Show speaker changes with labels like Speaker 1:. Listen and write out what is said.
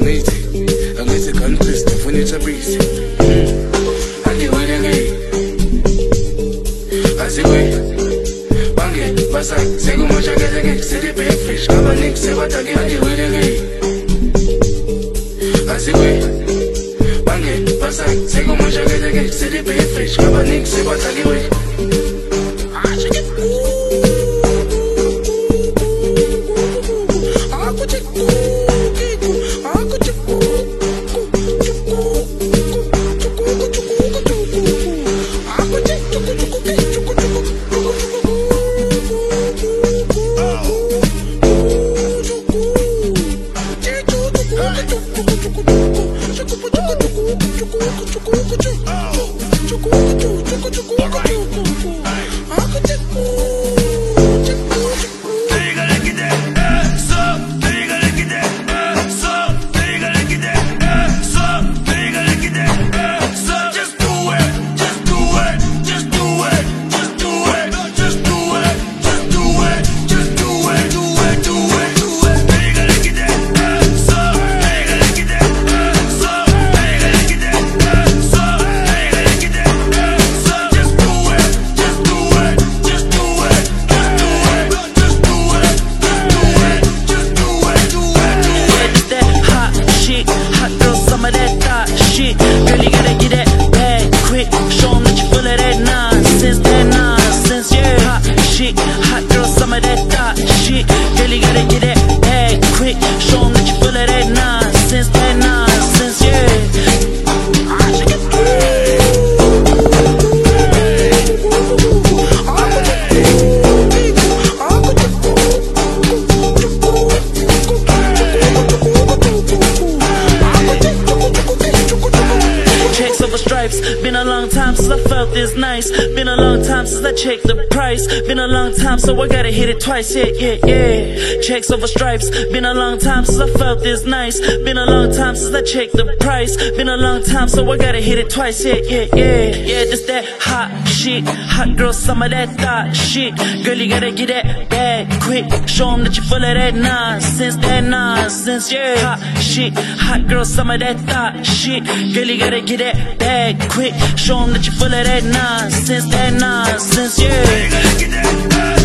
Speaker 1: angithi gun twist ufuna ithabisi angiwele ngey aziwe bange basa sekumoja ngeke sele big fish kama nik sebata ke angiwele ngey aziwe bange basa sekumoja ngeke sele big fish kama nik sebata ke we
Speaker 2: Been a long time since I felt this nice. Been a long time since I checked the price. Been a long time, so I gotta hit it twice. Yeah. Checks over stripes. Been a long time since I felt this nice. Been a long time since I checked the price. Been a long time, so I gotta hit it twice. Yeah. This that hot shit. Hot girl, some of that thought shit. Girl, you gotta get that bag quick. Show 'em that you full of that nonsense. Yeah. Hot shit. Hot girl, some of that thought shit. Girl, you gotta get that bag quick. Show 'em that you full of that nonsense. Yeah.